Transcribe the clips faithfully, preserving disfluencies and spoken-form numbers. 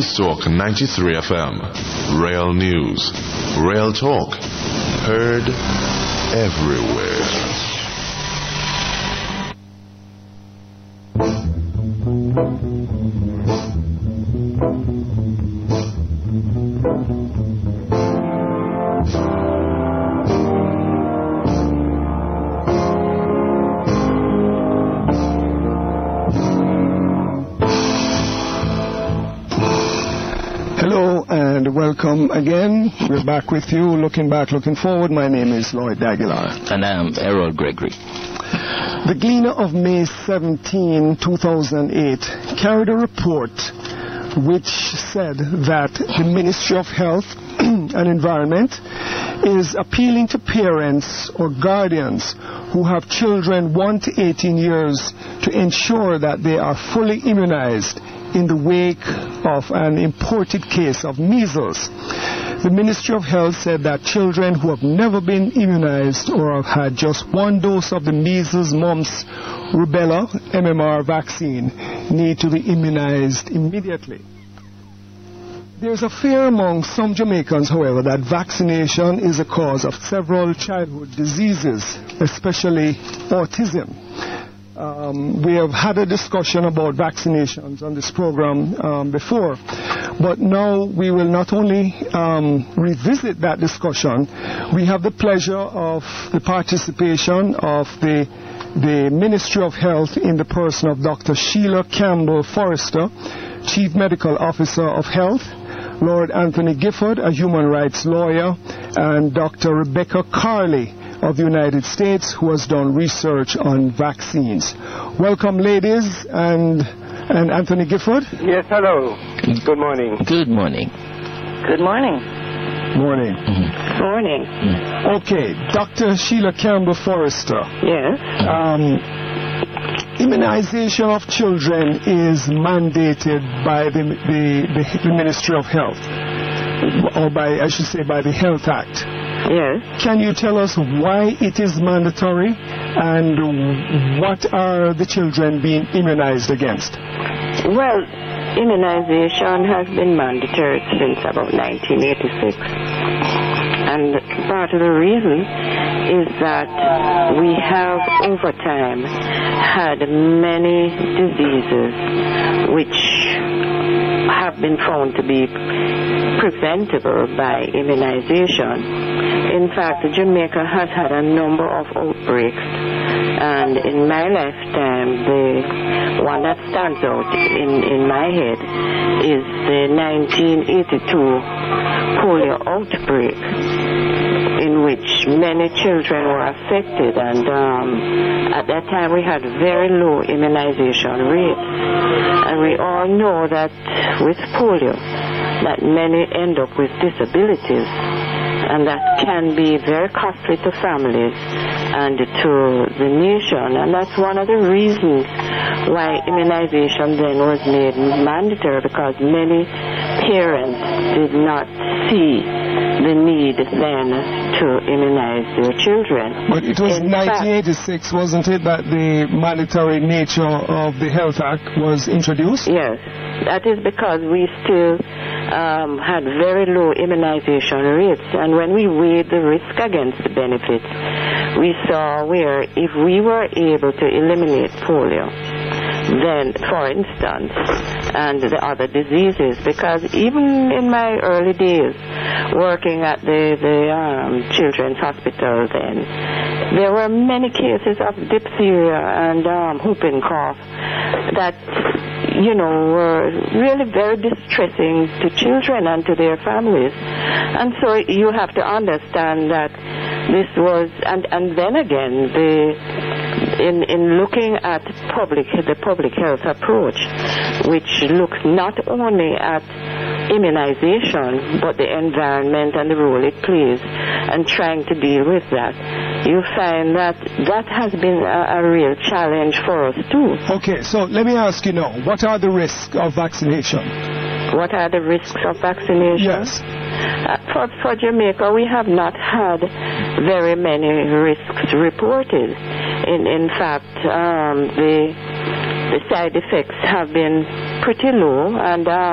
Beanstalk ninety-three F M. Real news, real talk. Heard everywhere. Hello and welcome again. We're back with you, looking back, looking forward. My name is Lloyd Daguilar. And I'm Errol Gregory. The Gleaner of May seventeenth, two thousand eight carried a report which said that the Ministry of Health and Environment is appealing to parents or guardians who have children one to eighteen years to ensure that they are fully immunized in the wake of an imported case of measles. The Ministry of Health said that children who have never been immunized or have had just one dose of the measles, mumps, rubella, M M R vaccine need to be immunized immediately. There's a fear among some Jamaicans, however, that vaccination is a cause of several childhood diseases, especially autism. Um, we have had a discussion about vaccinations on this program um, before, but now we will not only um, revisit that discussion, we have the pleasure of the participation of the, the Ministry of Health in the person of Doctor Sheila Campbell Forrester, Chief Medical Officer of Health, Lord Anthony Gifford, a human rights lawyer, and Doctor Rebecca Carley of the United States, who has done research on vaccines. Welcome, ladies, and and Anthony Gifford. Yes, hello. Good morning. Good morning. Good morning. Morning. Mm-hmm. Morning. Mm-hmm. Okay, Doctor Sheila Campbell Forrester. Yes. Um, immunization of children is mandated by the, the, the, the Ministry of Health, or by, I should say, by the Health Act. Yes. Can you tell us why it is mandatory and what are the children being immunized against? Well, immunization has been mandatory since about nineteen eighty-six. And part of the reason is that we have over time had many diseases which have been found to be preventable by immunization. In fact, Jamaica has had a number of outbreaks, and in my lifetime, the one that stands out in, in my head is the nineteen eighty-two polio outbreak, in which many children were affected, and um, at that time we had very low immunization rates. And we all know that with polio, that many end up with disabilities, and that can be very costly to families and to the nation. And that's one of the reasons why immunization then was made mandatory, because many parents did not see the need then to immunize their children. But it was in nineteen eighty-six, fact, wasn't it, that the mandatory nature of the Health Act was introduced? Yes. That is because we still um, had very low immunization rates. And when we weighed the risk against the benefits, we saw where if we were able to eliminate polio, then, for instance, and the other diseases, because even in my early days working at the, the um, Children's Hospital then, there were many cases of diphtheria and um, whooping cough that, you know, were really very distressing to children and to their families. And so you have to understand that this was, and, and then again, the In, in looking at public, the public health approach, which looks not only at immunization, but the environment and the role it plays, and trying to deal with that, you find that that has been a, a real challenge for us too. Okay, so let me ask you now, what are the risks of vaccination? What are the risks of vaccination? Yes. Uh, for, for Jamaica, we have not had very many risks reported. In, in fact, um, the, the side effects have been pretty low, and um,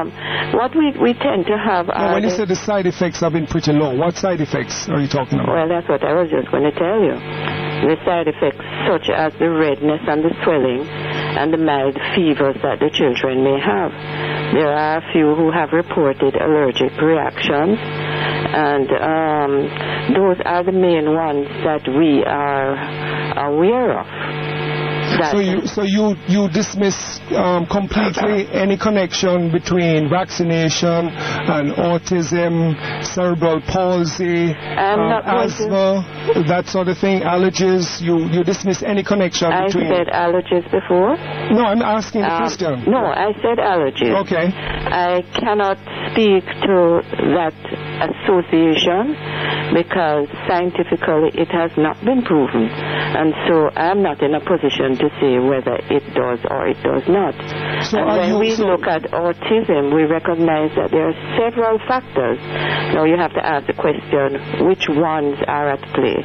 What we, we tend to have Now, are... when you the- say the side effects have been pretty low, what side effects are you talking about? Well, that's what I was just going to tell you. The side effects such as the redness and the swelling and the mild fevers that the children may have. There are a few who have reported allergic reactions, and um, those are the main ones that we are aware of. That So you so you you dismiss um, completely any connection between vaccination and autism, cerebral palsy, I'm um, not going to- asthma, that sort of thing, allergies. You you dismiss any connection I between. said allergies before. No, I'm asking the Um, question. no, I said allergies. Okay. I cannot speak to that association because scientifically it has not been proven. And so I'm not in a position to say whether it does or it does not. So and are when you- we so- look at autism, we recognize that there are several factors. Now you have to ask the question, which ones are at play?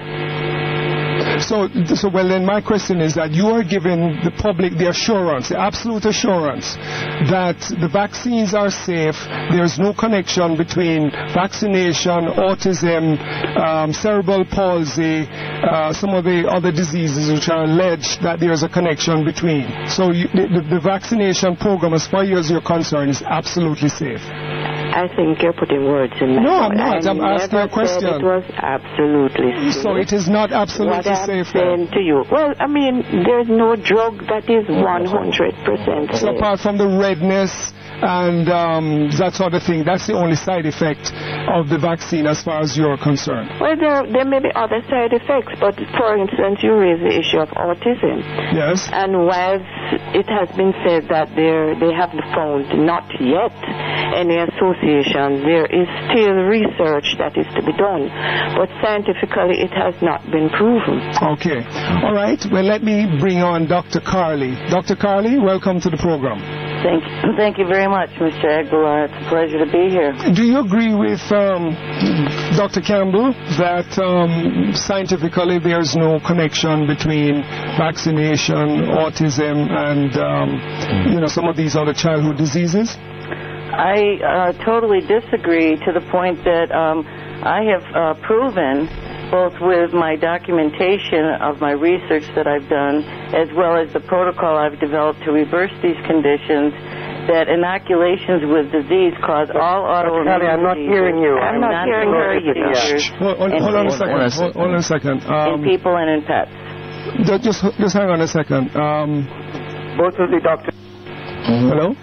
So, so well then my question is that you are giving the public the assurance, the absolute assurance that the vaccines are safe, there's no connection between vaccination, autism, um, cerebral palsy, uh, some of the other diseases which are alleged that there's a connection between. So you, the, the, the vaccination program, as far as you're concerned, is absolutely safe. I think you're putting words in my No, mouth. I'm not. I I'm asking never a question. Said it was absolutely safe. So it is not absolutely What I'm safe. saying to you, well, I mean, there's no drug that is one hundred percent So safe. apart from the redness and um, that sort of thing, that's the only side effect of the vaccine as far as you're concerned. Well, there, there may be other side effects, but for instance, you raise the issue of autism. Yes. And whilst it has been said that there, they have found not yet any association, there is still research that is to be done. But scientifically, it has not been proven. Okay. All right. Well, let me bring on Doctor Carley. Doctor Carley, welcome to the program. Thank, thank you very much, Mister Aguilar. It's a pleasure to be here. Do you agree with um, Doctor Campbell that um, scientifically there's no connection between vaccination, autism, and um, you know some of these other childhood diseases? I uh, totally disagree to the point that um, I have uh, proven, both with my documentation of my research that I've done, as well as the protocol I've developed to reverse these conditions, that inoculations with disease cause all autoimmune Kelly, I'm not diseases. hearing you. I'm not hearing her either. seizures Hold, hold, hold on a second. Hold, hold on a second. in Um, people and in pets. ju- just, just hang on a second. Um, Both of the doctors. hello?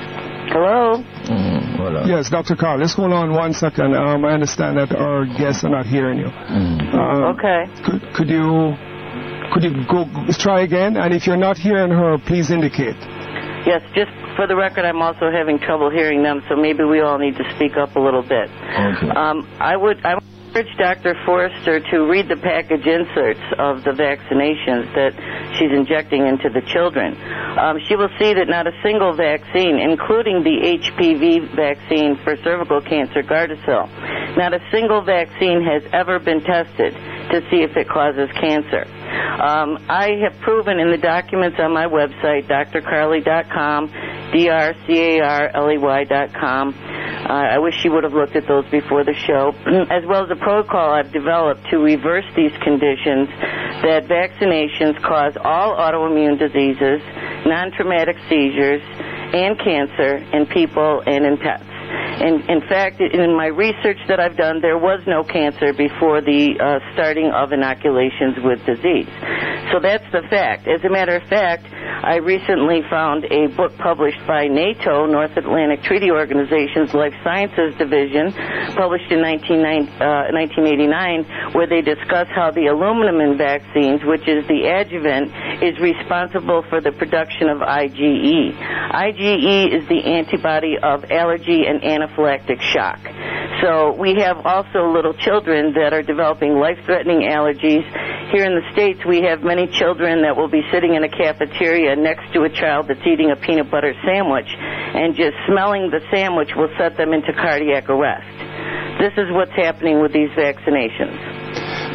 Hello? Yes, Doctor Carl. Let's hold on one second. Um, I understand that our guests are not hearing you. Uh, Okay. Could, could you could you go try again? And if you're not hearing her, please indicate. Yes, just for the record, I'm also having trouble hearing them, so maybe we all need to speak up a little bit. Okay. Um, I would I would urge Doctor Forrester to read the package inserts of the vaccinations that she's injecting into the children. Um, she will see that not a single vaccine, including the H P V vaccine for cervical cancer, Gardasil, not a single vaccine has ever been tested to see if it causes cancer. Um, I have proven in the documents on my website, d r carley dot com, D R C A R L E Y dot com. Uh, I wish she would have looked at those before the show, as well as the protocol I've developed to reverse these conditions, that vaccinations cause all autoimmune diseases, non-traumatic seizures, and cancer in people and in pets. And in fact, in my research that I've done, there was no cancer before the uh, starting of inoculations with disease. So that's the fact. As a matter of fact, I recently found a book published by NATO, North Atlantic Treaty Organization's Life Sciences Division, published in nineteen eighty-nine, where they discuss how the aluminum in vaccines, which is the adjuvant, is responsible for the production of I G E. I G E is the antibody of allergy and anaphylactic shock. So we have also little children that are developing life-threatening allergies. Here in the States, we have many children that will be sitting in a cafeteria next to a child that's eating a peanut butter sandwich, and just smelling the sandwich will set them into cardiac arrest. This is what's happening with these vaccinations.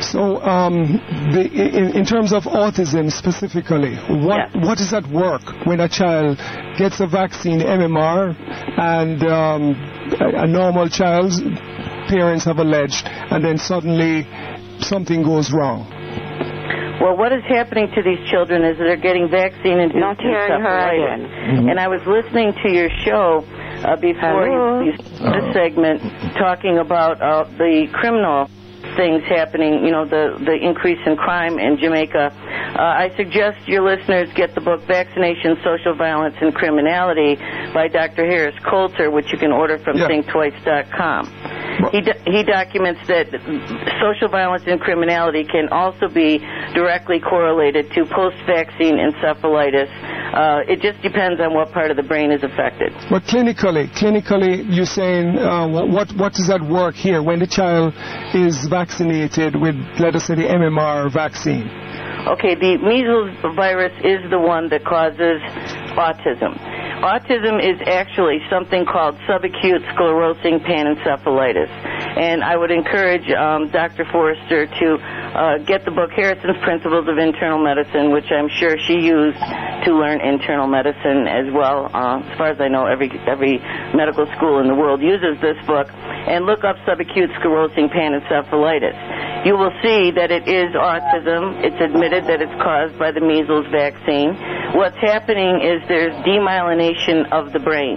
So, um, the, in, in terms of autism specifically, what yeah. what is at work when a child gets a vaccine, M M R, and um, a, a normal child's parents have alleged, and then suddenly something goes wrong? Well, what is happening to these children is they're getting vaccine-induced Not hearing her again. Mm-hmm. And I was listening to your show uh, before Hello? you, you this segment talking about uh, the criminal things happening, you know, the, the increase in crime in Jamaica. Uh, I suggest your listeners get the book Vaccination, Social Violence, and Criminality by Doctor Harris Coulter, which you can order from yeah. think twice dot com. He, do, he documents that social violence and criminality can also be directly correlated to post-vaccine encephalitis. Uh, it just depends on what part of the brain is affected. But clinically, clinically, you're saying uh, what what is at work here when the child is vaccinated with, let us say, the M M R vaccine? Okay, the measles virus is the one that causes autism. Autism is actually something called subacute sclerosing panencephalitis. And I would encourage um, Doctor Forrester to uh, get the book Harrison's Principles of Internal Medicine, which I'm sure she used to learn internal medicine as well. Uh, as far as I know, every every medical school in the world uses this book. And look up subacute sclerosing panencephalitis. You will see that it is autism. It's admitted that it's caused by the measles vaccine. What's happening is there's demyelination of the brain.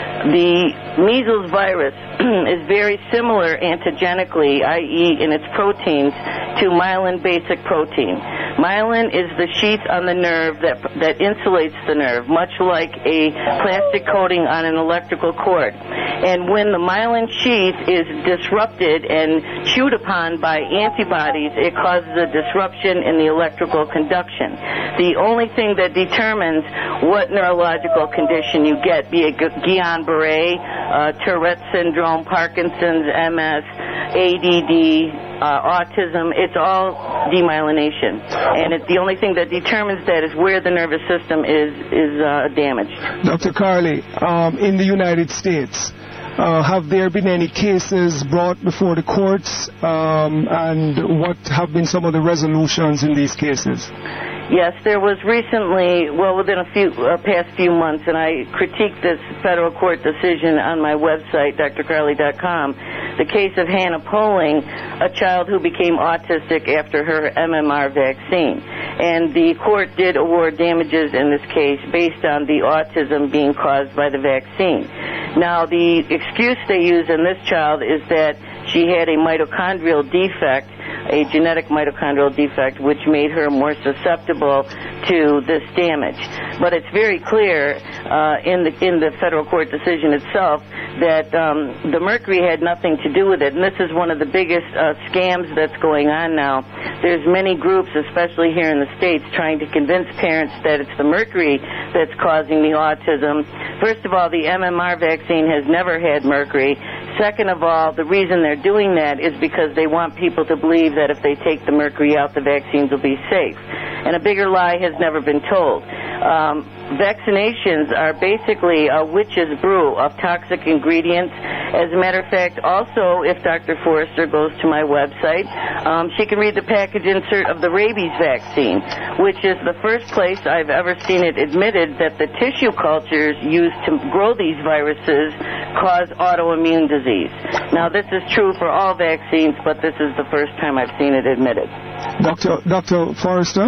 The measles virus is very similar antigenically, that is in its proteins, to myelin basic protein. Myelin is the sheath on the nerve that, that insulates the nerve, much like a plastic coating on an electrical cord. And when the myelin sheath is disrupted and chewed upon by antibodies, it causes a disruption in the electrical conduction. The only thing that determines what neurological condition you get, be it Guillain-Barré, uh, Tourette syndrome, Parkinson's, M S, A D D, uh, autism, it's all demyelination. And it's the only thing that determines that is where the nervous system is, is uh, damaged. Doctor Carley, um, in the United States, Uh, have there been any cases brought before the courts, um, and what have been some of the resolutions in these cases? Yes, there was recently, well, within a few uh, past few months, and I critiqued this federal court decision on my website, D R carley dot com, the case of Hannah Poling, a child who became autistic after her M M R vaccine. And the court did award damages in this case based on the autism being caused by the vaccine. Now, the excuse they use in this child is that she had a mitochondrial defect, a genetic mitochondrial defect, which made her more susceptible to this damage. But it's very clear uh, in the in the federal court decision itself that um, the mercury had nothing to do with it. And this is one of the biggest uh, scams that's going on now. There's many groups, especially here in the States, trying to convince parents that it's the mercury that's causing the autism. First of all, the M M R vaccine has never had mercury. Second of all, the reason they're doing that is because they want people to believe that if they take the mercury out, the vaccines will be safe. And a bigger lie has never been told. Um, vaccinations are basically a witch's brew of toxic ingredients. As a matter of fact, also, if Doctor Forrester goes to my website, um, she can read the package insert of the rabies vaccine, which is the first place I've ever seen it admitted that the tissue cultures used to grow these viruses cause autoimmune disease. Now, this is true for all vaccines, but this is the first time I've seen it admitted. Doctor Doctor Forrester?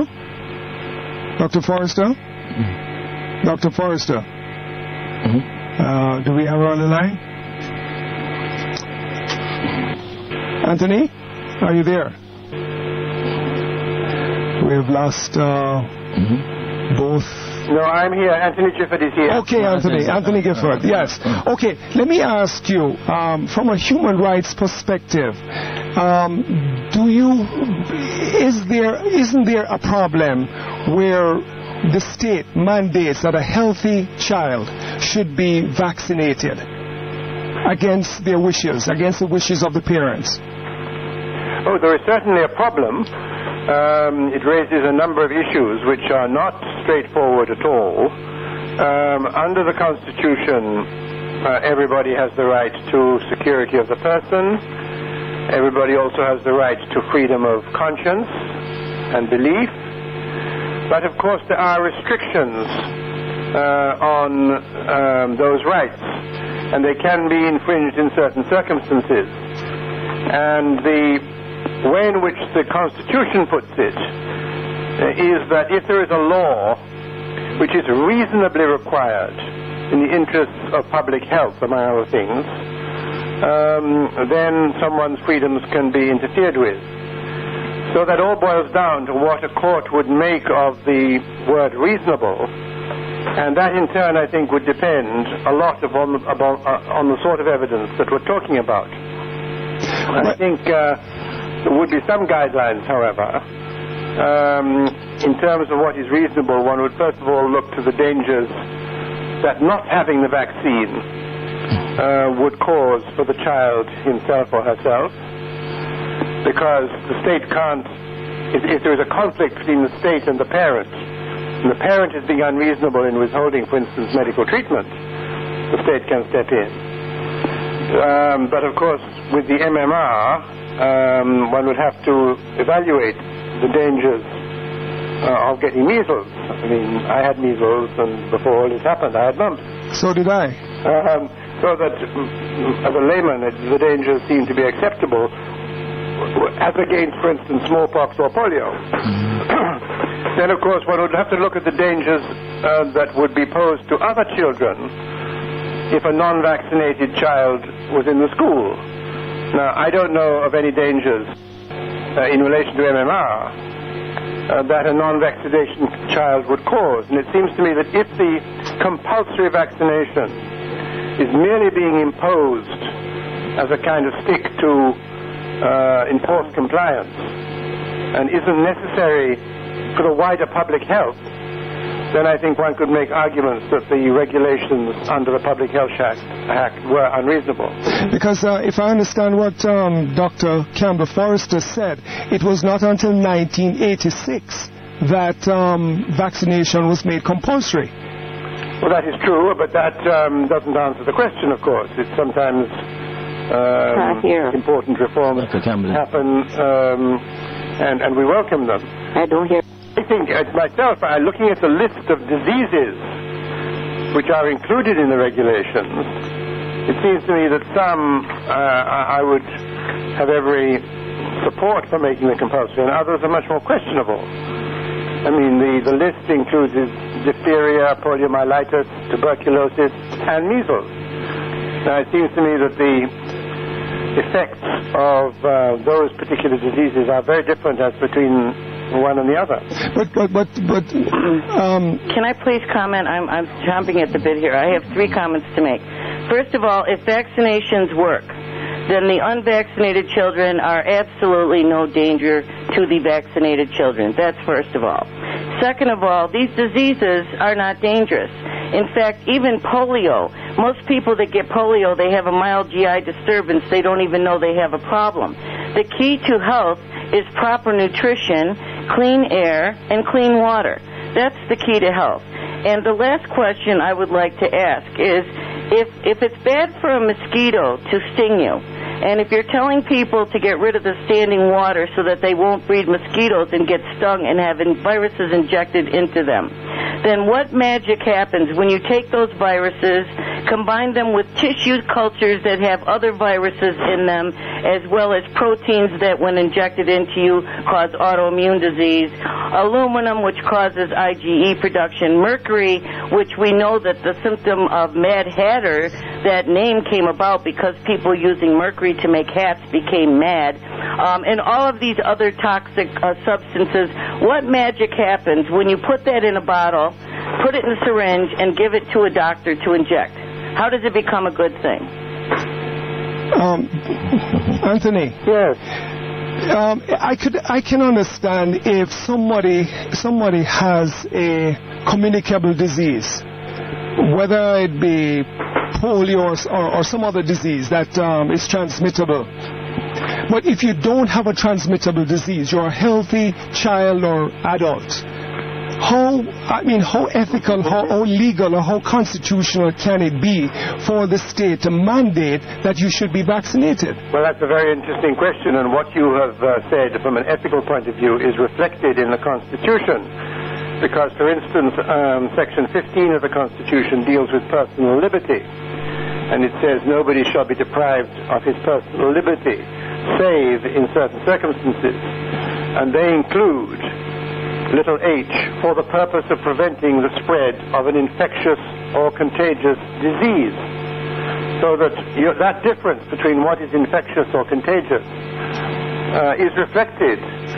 Doctor Forrester? Mm-hmm. Doctor Forrester? Mm-hmm. Uh, do we have her on the line? Anthony? Are you there? We've lost uh, mm-hmm. both. No, I'm here. Anthony Gifford is here. Okay, Anthony. Anthony Gifford, yes. Okay, let me ask you, um, from a human rights perspective, um, do you, is there, isn't there a problem where the state mandates that a healthy child should be vaccinated against their wishes, against the wishes of the parents? Oh, there is certainly a problem. Um, it raises a number of issues which are not straightforward at all. Um, under the Constitution, uh, everybody has the right to security of the person. Everybody also has the right to freedom of conscience and belief. But of course there are restrictions uh, on um, those rights, and they can be infringed in certain circumstances. And the way in which the Constitution puts it uh, is that if there is a law which is reasonably required in the interests of public health, among other things, um, then someone's freedoms can be interfered with. So that all boils down to what a court would make of the word reasonable, and that in turn I think would depend a lot upon the, about, uh, on the sort of evidence that we're talking about. I think uh, there would be some guidelines, however. Um, in terms of what is reasonable, one would first of all look to the dangers that not having the vaccine uh, would cause for the child himself or herself, because the state can't, if, if there is a conflict between the state and the parent, and the parent is being unreasonable in withholding, for instance, medical treatment, the state can step in. Um, but of course, with the M M R, um, one would have to evaluate the dangers uh, of getting measles. I mean, I had measles, and before all this happened, I had mumps. So did I. Um, so that, mm, as a layman, it, the dangers seem to be acceptable, as against, for instance, smallpox or polio. Then, of course, one would have to look at the dangers uh, that would be posed to other children if a non-vaccinated child was in the school. Now, I don't know of any dangers uh, in relation to M M R uh, that a non-vaccination child would cause. And it seems to me that if the compulsory vaccination is merely being imposed as a kind of stick to uh, enforce compliance and isn't necessary for the wider public health, then I think one could make arguments that the regulations under the Public Health Act were unreasonable. Because uh, if I understand what um, Doctor Campbell Forrester said, it was not until nineteen eighty-six that um, vaccination was made compulsory. Well, that is true, but that um, doesn't answer the question, of course. It's sometimes um, important reforms happen, um, and, and we welcome them. I don't hear. I think, uh, myself, uh, looking at the list of diseases which are included in the regulations, it seems to me that some uh, I would have every support for making them compulsory, and others are much more questionable. I mean, the, the list includes diphtheria, poliomyelitis, tuberculosis, and measles. Now, it seems to me that the effects of uh, those particular diseases are very different as between one and the other. But, but, but, but, um... Can I please comment? I'm, I'm chomping at the bit here. I have three comments to make. First of all, if vaccinations work, then the unvaccinated children are absolutely no danger to the vaccinated children. That's first of all. Second of all, these diseases are not dangerous. In fact, even polio, most people that get polio, they have a mild G I disturbance. They don't even know they have a problem. The key to health is proper nutrition, clean air, and clean water. That's the key to health. And the last question I would like to ask is, if, if it's bad for a mosquito to sting you, and if you're telling people to get rid of the standing water so that they won't breed mosquitoes and get stung and have viruses injected into them, then what magic happens when you take those viruses, combine them with tissue cultures that have other viruses in them, as well as proteins that, when injected into you, cause autoimmune disease, aluminum, which causes I G E production, mercury, which we know that the symptom of Mad Hatter, that name came about because people using mercury to make hats became mad, um, and all of these other toxic uh, substances. What magic happens when you put that in a bottle, put it in a syringe, and give it to a doctor to inject? How does it become a good thing? Um, Anthony. Yes. Um, I could, I can understand if somebody, somebody has a communicable disease, whether it be polio or, or, or some other disease that um, is transmittable. But if you don't have a transmittable disease, you're a healthy child or adult, how, I mean, how ethical, how, how legal, or how constitutional can it be for the state to mandate that you should be vaccinated? Well, that's a very interesting question, and what you have uh, said from an ethical point of view is reflected in the Constitution. Because, for instance, um, Section fifteen of the Constitution deals with personal liberty. And it says nobody shall be deprived of his personal liberty, save in certain circumstances. And they include, little h, for the purpose of preventing the spread of an infectious or contagious disease. So that you, that difference between what is infectious or contagious uh, is reflected.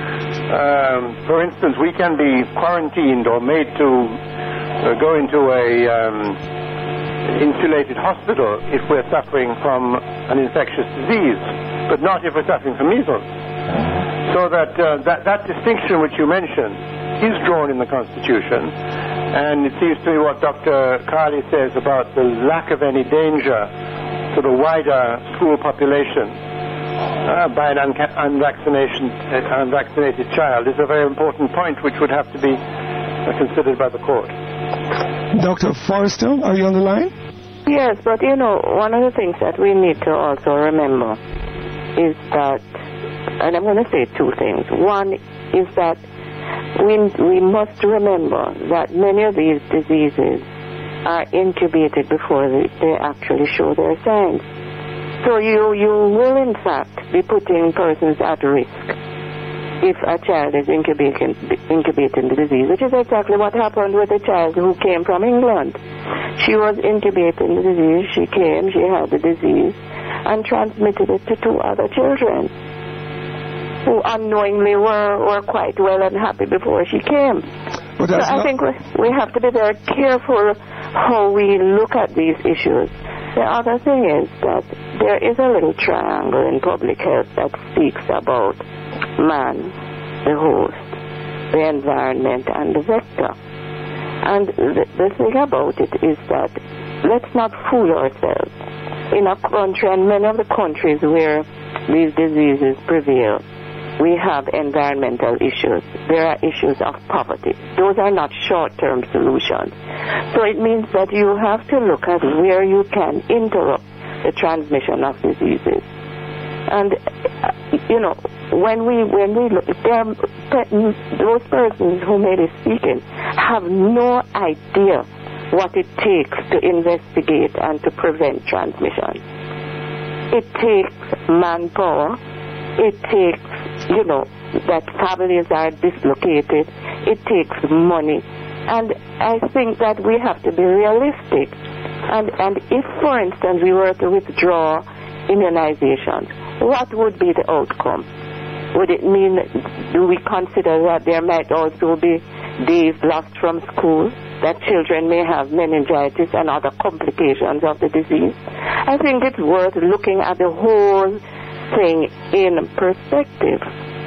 Um, for instance, we can be quarantined or made to uh, go into a um, insulated hospital if we're suffering from an infectious disease, but not if we're suffering from measles. So that, uh, that that distinction which you mentioned is drawn in the Constitution, and it seems to me what Doctor Carley says about the lack of any danger to the wider school population uh, by an unca- unvaccinated, uh, unvaccinated child is a very important point which would have to be uh, considered by the court. Doctor Forrester, are you on the line? Yes, but you know, one of the things that we need to also remember is that, and I'm going to say two things. One is that we, we must remember that many of these diseases are incubated before they, they actually show their signs. So you, you will, in fact, be putting persons at risk if a child is incubating, incubating the disease, which is exactly what happened with a child who came from England. She was incubating the disease. She came, she had the disease, and transmitted it to two other children who unknowingly were, were quite well and happy before she came. But so I think we, we have to be very careful how we look at these issues. The other thing is that there is a little triangle in public health that speaks about man, the host, the environment, and the vector. And the, the thing about it is that let's not fool ourselves. In a country, and many of the countries where these diseases prevail, we have environmental issues. There are issues of poverty. Those are not short-term solutions. So it means that you have to look at where you can interrupt the transmission of diseases. And, you know, when we when we look, there, those persons who may be speaking have no idea what it takes to investigate and to prevent transmission. It takes manpower. It takes, you know, that families are dislocated. It takes money. And I think that we have to be realistic. And, and if, for instance, we were to withdraw immunizations, what would be the outcome? Would it mean, do we consider that there might also be days lost from school, that children may have meningitis and other complications of the disease? I think it's worth looking at the whole thing in perspective.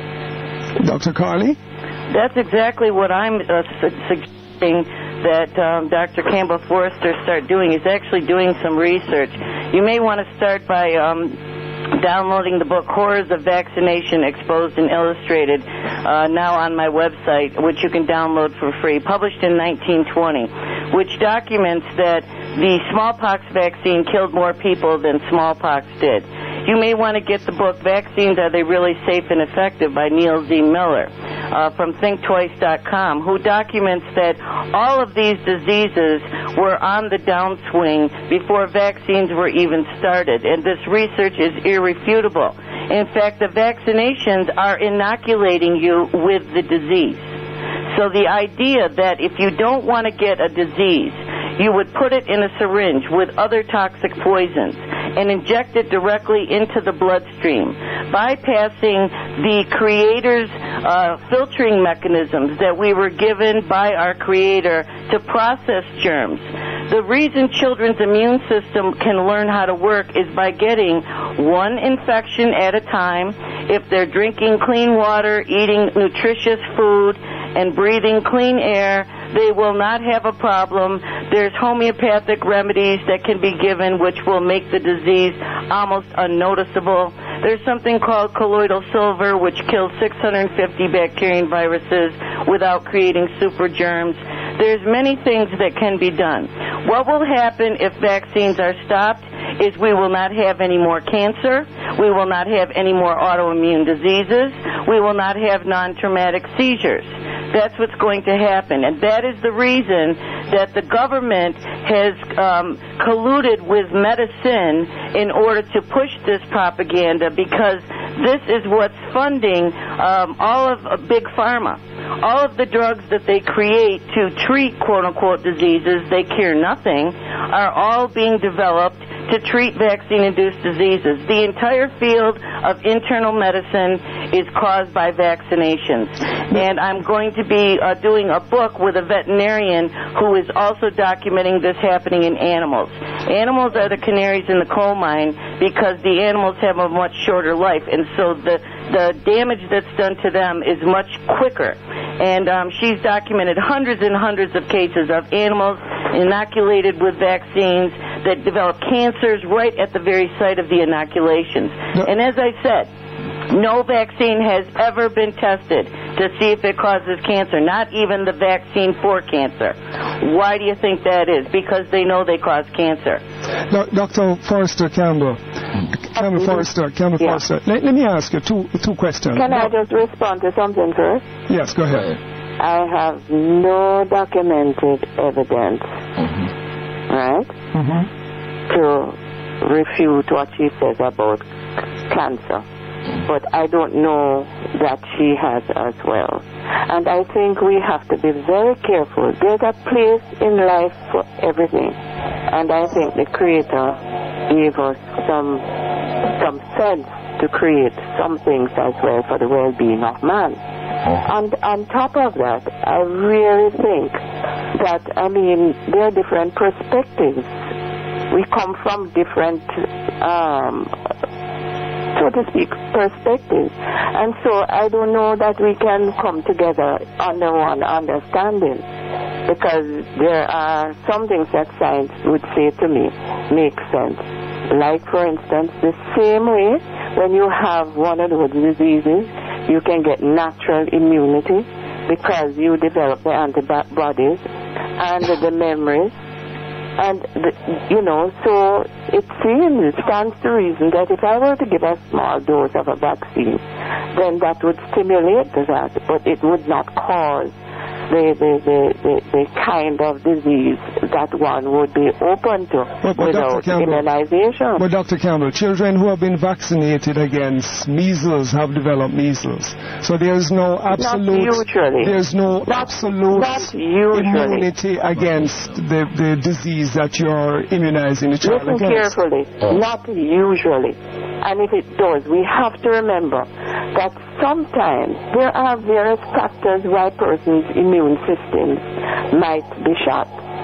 Doctor Carley? That's exactly what I'm uh, su- suggesting that um, Doctor Campbell Forrester start doing. He's actually doing some research. You may want to start by um, downloading the book Horrors of Vaccination, Exposed and Illustrated, uh, now on my website, which you can download for free, published in nineteen twenty, which documents that the smallpox vaccine killed more people than smallpox did. You may want to get the book Vaccines, Are They Really Safe and Effective by Neil Z. Miller uh, from think twice dot com, who documents that all of these diseases were on the downswing before vaccines were even started. And this research is irrefutable. In fact, the vaccinations are inoculating you with the disease. So the idea that if you don't want to get a disease, you would put it in a syringe with other toxic poisons and inject it directly into the bloodstream, bypassing the Creator's uh, filtering mechanisms that we were given by our Creator to process germs. The reason children's immune system can learn how to work is by getting one infection at a time. If they're drinking clean water, eating nutritious food, and breathing clean air, they will not have a problem. There's homeopathic remedies that can be given which will make the disease almost unnoticeable. There's something called colloidal silver, which kills six hundred fifty bacteria and viruses without creating super germs. There's many things that can be done. What will happen if vaccines are stopped is we will not have any more cancer. We will not have any more autoimmune diseases. We will not have non-traumatic seizures. That's what's going to happen. And that is the reason that the government has um, colluded with medicine in order to push this propaganda, because this is what's funding um, all of uh, Big Pharma. All of the drugs that they create to treat quote-unquote diseases, they cure nothing, are all being developed to treat vaccine-induced diseases. The entire field of internal medicine is caused by vaccinations. And I'm going to be uh, doing a book with a veterinarian who is also documenting this happening in animals. Animals are the canaries in the coal mine because the animals have a much shorter life, and so the the damage that's done to them is much quicker. And um, she's documented hundreds and hundreds of cases of animals inoculated with vaccines that develop cancers right at the very site of the inoculations. No. And as I said, no vaccine has ever been tested to see if it causes cancer, not even the vaccine for cancer. Why do you think that is? Because they know they cause cancer. No, Doctor Forrester Campbell, Campbell Forrester, Campbell yeah. Forrester, let, let me ask you two, two questions. Can I just respond to something first? Yes, go ahead. I have no documented evidence, mm-hmm. right, mm-hmm. to refute what she says about cancer. But I don't know that she has as well. And I think we have to be very careful. There's a place in life for everything. And I think the Creator gave us some, some sense to create some things as well for the well-being of man. And on top of that, I really think that, I mean, there are different perspectives. We come from different um, so to speak, perspectives. And so I don't know that we can come together under one understanding, because there are some things that science would say to me make sense. Like, for instance, the same way when you have one of those diseases, you can get natural immunity because you develop the antibodies and the memories. And, the, you know, so it seems, it stands to reason that if I were to give a small dose of a vaccine, then that would stimulate that, but it would not cause the, the, the, the, the kind of disease that one would be open to but, but without immunization. But Doctor Campbell, children who have been vaccinated against measles have developed measles. So there's no absolute, not usually. There's no not, absolute not immunity against the, the disease that you're immunizing the child Listen against. carefully. Oh. Not usually. And if it does, we have to remember that sometimes there are various factors why persons' immune systems might be shot,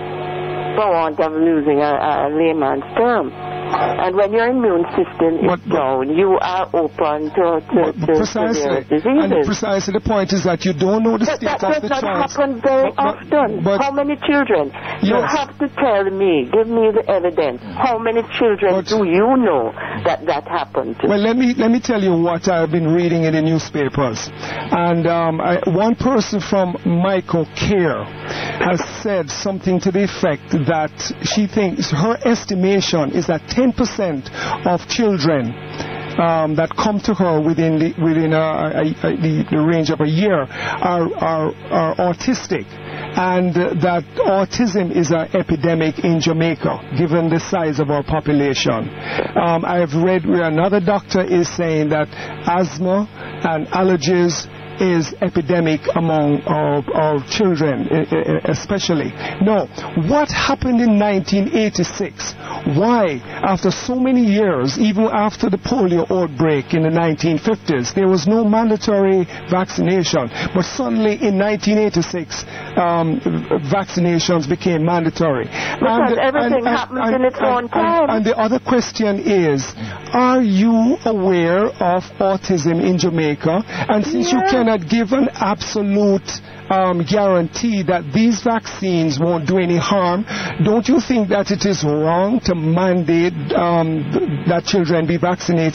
for want of losing a, a layman's term. And when your immune system is but, down, you are open to, to, but, to precisely. severe diseases. And precisely the point is that you don't know the but state that of the does not child. happen very but, often. But, how many children? Yes. You have to tell me, give me the evidence. How many children but, do you know that that happened to? Well, let me let me tell you what I've been reading in the newspapers. And um, I, one person from Michael Care has said something to the effect that she thinks, her estimation is that ten percent of children um, that come to her within the, within a, a, a, the, the range of a year are, are, are autistic, and uh, that autism is an epidemic in Jamaica, given the size of our population. Um, I have read where another doctor is saying that asthma and allergies is epidemic among our, our children, especially. Now, what happened in nineteen eighty-six? Why, after so many years, even after the polio outbreak in the nineteen fifties, there was no mandatory vaccination, but suddenly in nineteen eighty-six, um, vaccinations became mandatory. Because and, everything and, happens and, in its and, own time. And, and the other question is, are you aware of autism in Jamaica? And since yeah. you can not give an absolute um, guarantee that these vaccines won't do any harm, don't you think that it is wrong to mandate um, that children be vaccinated?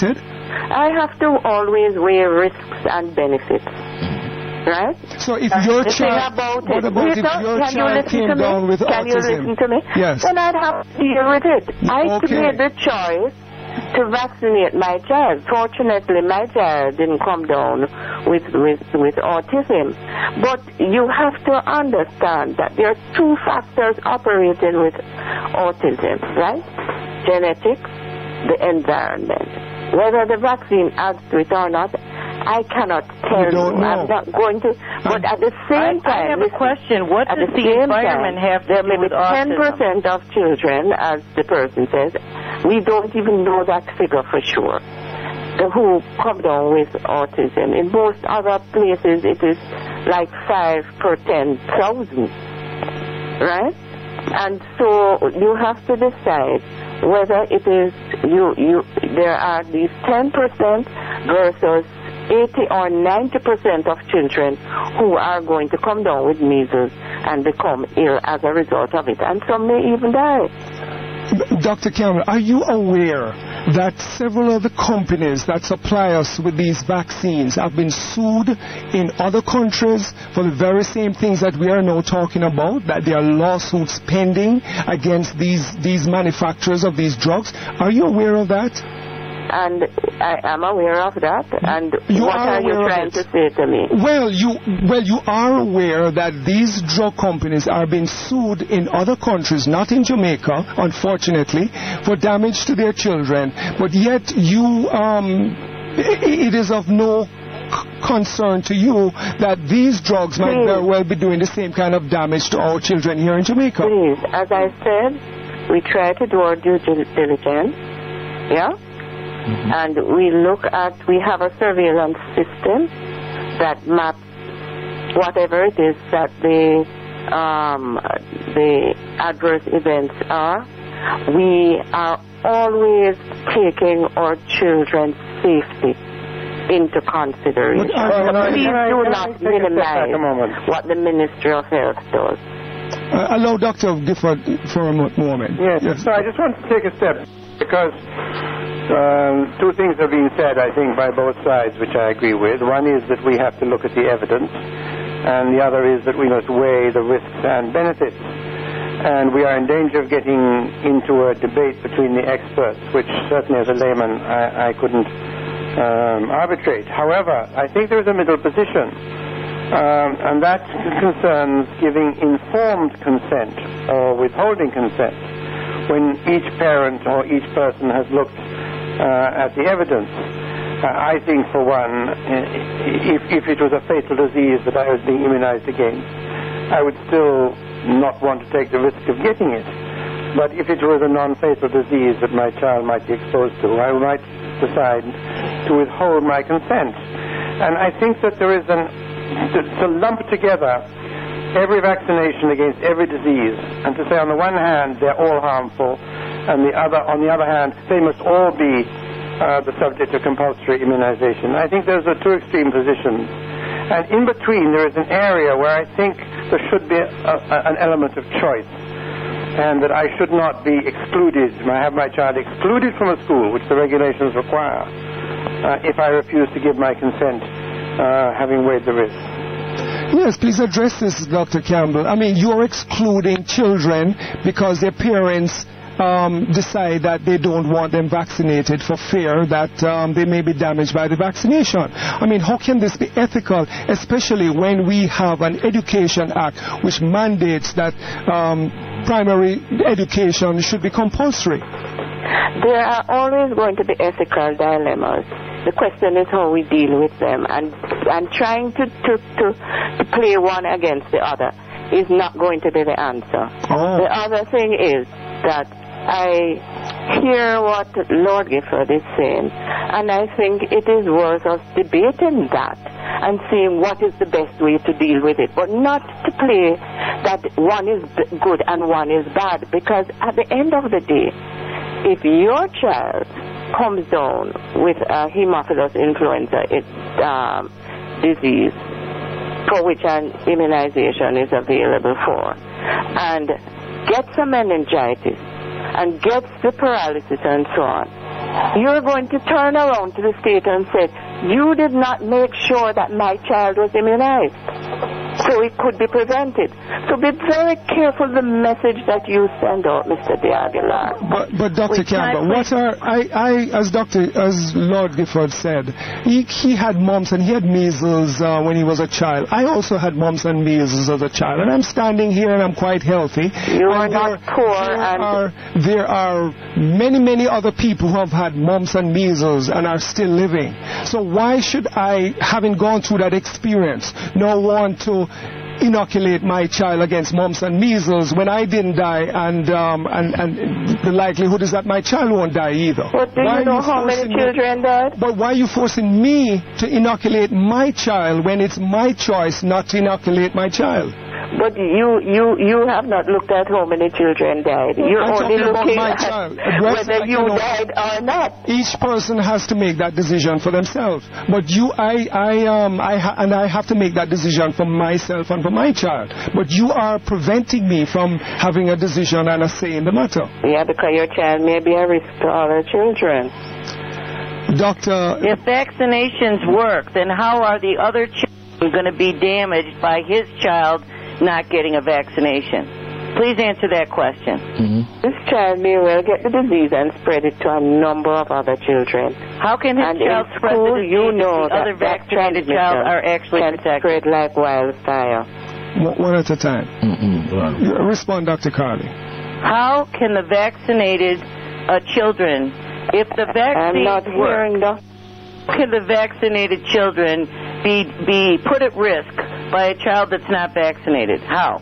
I have to always weigh risks and benefits. Right? So if your the child, about what it, about if can your you child listen came to me? down with Can autism? you listen to me? Yes. Then I'd have to deal with it. I Okay. made the choice to vaccinate my child. Fortunately, my child didn't come down with, with, with autism. But you have to understand that there are two factors operating with autism, right? Genetics, the environment. Whether the vaccine adds to it or not, I cannot tell You don't you. know. I'm not going to. But at the same I, time, I have a question. What at does the the same environment time, have to there do may be with ten autism? percent of children, as the person says. We don't even know that figure for sure. The who come down with autism. In most other places, it is like five per ten thousand, right? And so you have to decide whether it is you you. There are these ten percent versus eighty or ninety percent of children who are going to come down with measles and become ill as a result of it, and some may even die. Doctor Campbell, are you aware that several of the companies that supply us with these vaccines have been sued in other countries for the very same things that we are now talking about, that there are lawsuits pending against these, these manufacturers of these drugs? Are you aware of that? And I am aware of that. And You what are are you aware of trying it. to say to me? Well, you well you are aware that these drug companies are being sued in other countries, not in Jamaica, unfortunately, for damage to their children. But yet you, um, it is of no c- concern to you that these drugs might Please. very well be doing the same kind of damage to our children here in Jamaica. Please, as I said, we try to do our due dil- diligence. Yeah? Mm-hmm. And we look at, we have a surveillance system that maps whatever it is that the, um, the adverse events are. We are always taking our children's safety into consideration. But are- So are- please Can I- do can I not take a step back a minimize moment? what the Ministry of Health does. Uh, allow Doctor Gifford for a mo- moment. Yes. So I just want to take a step because um, two things are being said, I think, by both sides, which I agree with. One is that we have to look at the evidence, and the other is that we must weigh the risks and benefits. And we are in danger of getting into a debate between the experts, which certainly as a layman I, I couldn't um, arbitrate. However, I think there is a middle position, um, and that concerns giving informed consent or withholding consent when each parent or each person has looked uh, at the evidence. Uh, I think, for one, if, if it was a fatal disease that I was being immunized against, I would still not want to take the risk of getting it. But if it was a non-fatal disease that my child might be exposed to, I might decide to withhold my consent. And I think that there is an, to, to lump together every vaccination against every disease and to say on the one hand they're all harmful, and the other, on the other hand, they must all be uh, the subject of compulsory immunization. I think those are two extreme positions. And in between, there is an area where I think there should be a, a, an element of choice, and that I should not be excluded, I have my child excluded from a school, which the regulations require, uh, if I refuse to give my consent, uh, having weighed the risks. Yes, please address this, Doctor Campbell. I mean, you're excluding children because their parents um, decide that they don't want them vaccinated for fear that um, they may be damaged by the vaccination. I mean, how can this be ethical, especially when we have an Education Act which mandates that um, primary education should be compulsory? There are always going to be ethical dilemmas. The question is how we deal with them, and and trying to, to, to, to play one against the other is not going to be the answer. Oh. The other thing is that I hear what Lord Gifford is saying, and I think it is worth us debating that and seeing what is the best way to deal with it, but not to play that one is good and one is bad, because at the end of the day, if your child comes down with a Haemophilus influenza it, um, disease, for which an immunization is available for, and gets a meningitis, and gets the paralysis and so on, you're going to turn around to the state and say, you did not make sure that my child was immunized, so it could be prevented. So be very careful the message that you send out, Mister De Aguilar. But, but Doctor Campbell, what are, I, I, as Doctor, as Lord Gifford said, he, he had mumps and he had measles uh, when he was a child. I also had mumps and measles as a child, and I'm standing here and I'm quite healthy. You are and not there, poor. There, and are, there are many, many other people who have had mumps and measles and are still living. So why should I, having gone through that experience, now want to inoculate my child against mumps and measles when I didn't die, and um, and, and the likelihood is that my child won't die either? But do why you know you how many children me, died? But why are you forcing me to inoculate my child when it's my choice not to inoculate my child? But you, you, you have not looked at how many children died. You're I'm only looking my at child. whether you know, died or not. Each person has to make that decision for themselves. But you, I, I, um, I, ha- and I have to make that decision for myself and for my child. But you are preventing me from having a decision and a say in the matter. Yeah, because your child may be a risk to other children. Doctor, if vaccinations work, then how are the other children going to be damaged by his child not getting a vaccination? Please answer that question. Mm-hmm. This child may well get the disease and spread it to a number of other children. How can his and child spread school, the disease you know if the that other vaccinated child are actually can protected? Spread like wildfire. One at a time. Mm-hmm. Respond, Doctor Carley. How can the vaccinated uh, children, if the vaccine I'm not hearing work, how can the vaccinated children be be put at risk by a child that's not vaccinated? How?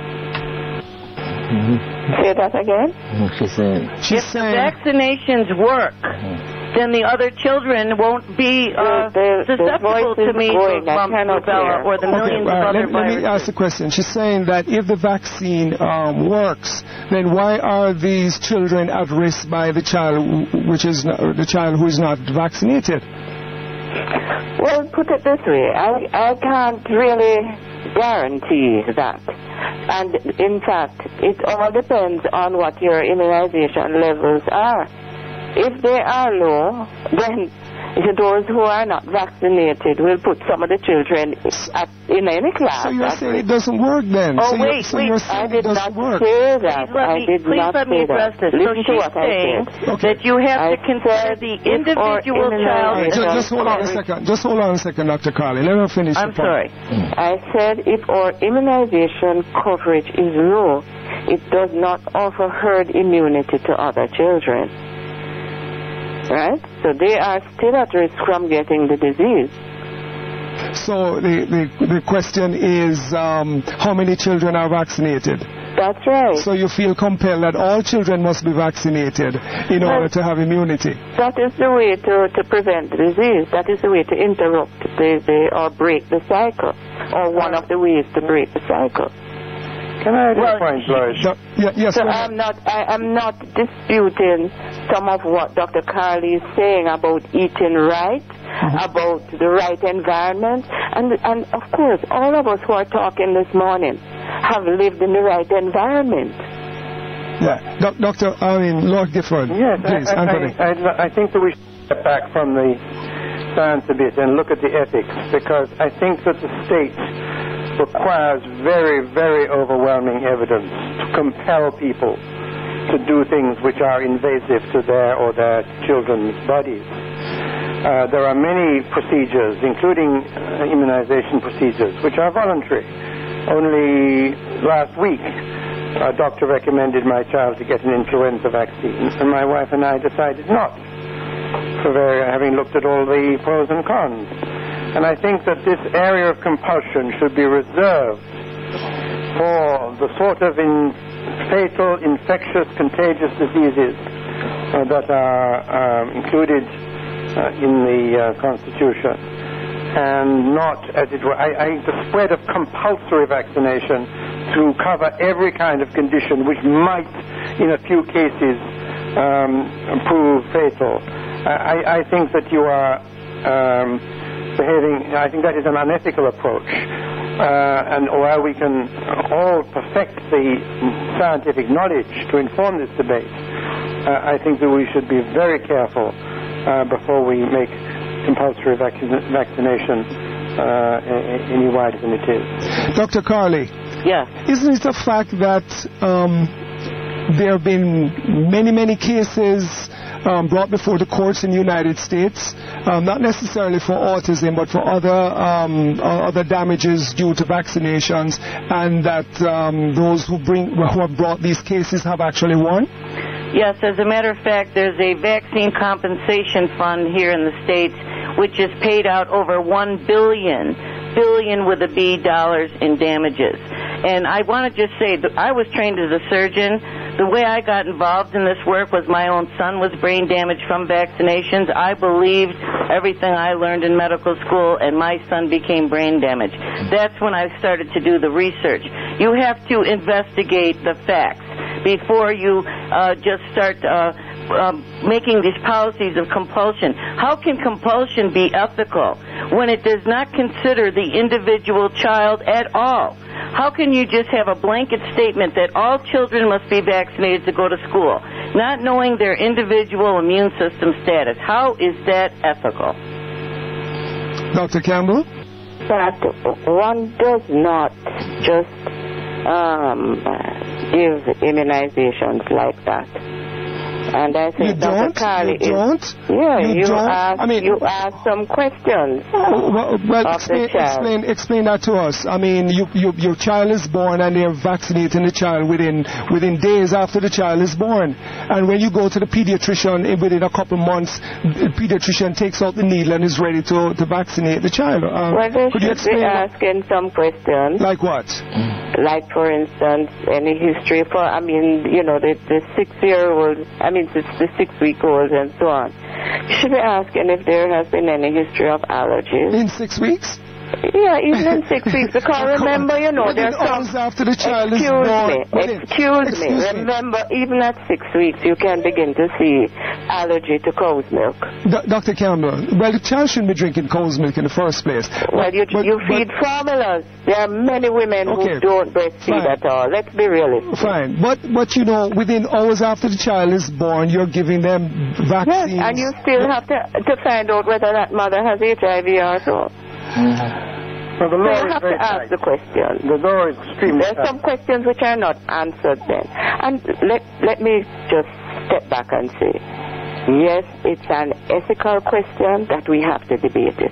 Mm-hmm. Say that again? She's saying. She's if saying, the vaccinations work, mm-hmm. then the other children won't be uh, the, the, susceptible the to measles, mumps, rubella, or the millions okay, of right, other let, viruses. let me ask a question. She's saying that if the vaccine um, works, then why are these children at risk by the child, which is not, the child who is not vaccinated? Well, put it this way, I, I can't really guarantee that. And in fact, it all depends on what your immunization levels are. If they are low, then those who are not vaccinated will put some of the children at, in any class. So you're saying it doesn't work then? Oh, so wait, so wait. I did not work. say that. Please let I me, did please not let me say address that. this. Listen so to she's what I saying said. Okay. that you have I to consider said the if individual or child. Right, just, just hold on a second. Just hold on a second, Doctor Carley. Let me finish I'm the point. sorry. I said if our immunization coverage is low, it does not offer herd immunity to other children. Right? So they are still at risk from getting the disease. So the, the, the question is, um, how many children are vaccinated? That's right. So you feel compelled that all children must be vaccinated in order to have immunity? That is the way to, to prevent the disease. That is the way to interrupt the, the, or break the cycle, or one of the ways to break the cycle. Can I add well, a point, Lois? No, yeah, yes, so I'm not, I, I'm not disputing some of what Doctor Carley is saying about eating right, mm-hmm. about the right environment, and, and of course, all of us who are talking this morning have lived in the right environment. Yeah, Do- Doctor, I mean, Lord Gifford, yes, please, I, I, Anthony. I, I, I think that we should step back from the science a bit and look at the ethics, because I think that the state requires very, very overwhelming evidence to compel people to do things which are invasive to their or their children's bodies. Uh, there are many procedures, including uh, immunization procedures, which are voluntary. Only last week, a doctor recommended my child to get an influenza vaccine, and my wife and I decided not, for very, having looked at all the pros and cons. And I think that this area of compulsion should be reserved for the sort of in fatal, infectious, contagious diseases uh, that are um, included uh, in the uh, Constitution, and not, as it were, I, I, the spread of compulsory vaccination to cover every kind of condition which might, in a few cases, um, prove fatal. I, I think that you are um, behaving, I think that is an unethical approach. Uh, and while we can all perfect the scientific knowledge to inform this debate, uh, I think that we should be very careful uh, before we make compulsory vac- vaccination uh, any wider than it is. Doctor Carley. Yeah. Isn't it a fact that um, there have been many, many cases um, brought before the courts in the United States, um, not necessarily for autism, but for other um, other damages due to vaccinations, and that um, those who bring who have brought these cases have actually won? Yes, as a matter of fact, there's a vaccine compensation fund here in the States which has paid out over one billion, billion with a B dollars in damages. And I want to just say that I was trained as a surgeon. The way I got involved in this work was my own son was brain damaged from vaccinations. I believed everything I learned in medical school, and my son became brain damaged. That's when I started to do the research. You have to investigate the facts before you uh, just start uh, uh, making these policies of compulsion. How can compulsion be ethical when it does not consider the individual child at all? How can you just have a blanket statement that all children must be vaccinated to go to school, not knowing their individual immune system status? How is that ethical? Doctor Campbell? That one does not just um, give immunizations like that. And I think you don't? Doctor Carley you is, don't? yeah, you, you, don't? ask, I mean, you ask some questions. Well, well of explain, the child. explain, explain that to us. I mean, you, you, your child is born and they're vaccinating the child within within days after the child is born. And when you go to the pediatrician within a couple months, the pediatrician takes out the needle and is ready to, to vaccinate the child. Uh, well, they could you should be explain asking some questions. Like what? Like, for instance, any history for, I mean, you know, the, the six-year-old, I mean, the, the six-week-old and so on. You should be asking if there has been any history of allergies. In six weeks? Yeah, even in six weeks. Because remember, you know, there's some... after the child is excuse born. me, Within, excuse, excuse me. me. Remember, even at six weeks, you can begin to see allergy to cow's milk. D- Doctor Campbell, well, the child shouldn't be drinking cow's milk in the first place. Well, you, but, you but, feed formulas. There are many women okay, who don't breastfeed fine. at all. Let's be realistic. Fine. But, but, you know, within hours after the child is born, you're giving them vaccines. Yes, and you still have to, to find out whether that mother has H I V or so. Mm-hmm. Well, the So law you is have very to ask tight. the question. The law is extremely There are tight. some questions which are not answered then. And let, let me just step back and say, yes, it's an ethical question that we have to debate it.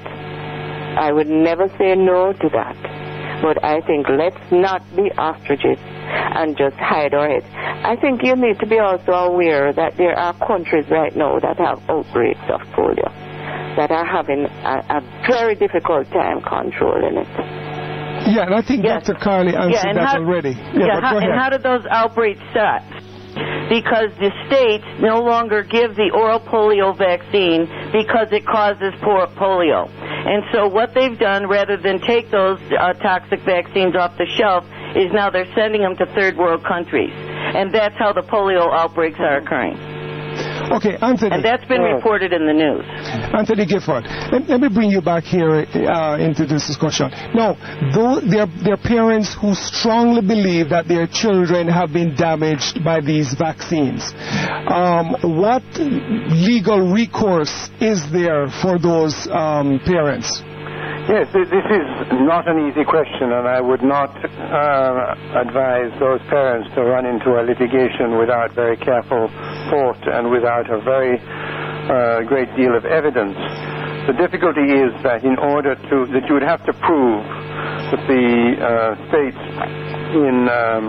I would never say no to that. But I think let's not be ostriches and just hide our heads. I think you need to be also aware that there are countries right now that have outbreaks of polio, that are having a, a very difficult time controlling it. Yeah, and I think Yes. Doctor Carley answered Yeah, and that how, already. Yeah, Yeah, but how, go ahead. and how did those outbreaks start? Because the states no longer give the oral polio vaccine because it causes por- polio. And so what they've done, rather than take those uh, toxic vaccines off the shelf, is now they're sending them to third world countries. And that's how the polio outbreaks are occurring. Okay, Anthony. And that's been reported in the news. Anthony Gifford, let, let me bring you back here uh, into this discussion. Now, though there, there are parents who strongly believe that their children have been damaged by these vaccines. Um, what legal recourse is there for those um, parents? Yes, this is not an easy question, and I would not uh, advise those parents to run into a litigation without very careful thought and without a very uh, great deal of evidence. The difficulty is that in order to, that you would have to prove that the uh, states in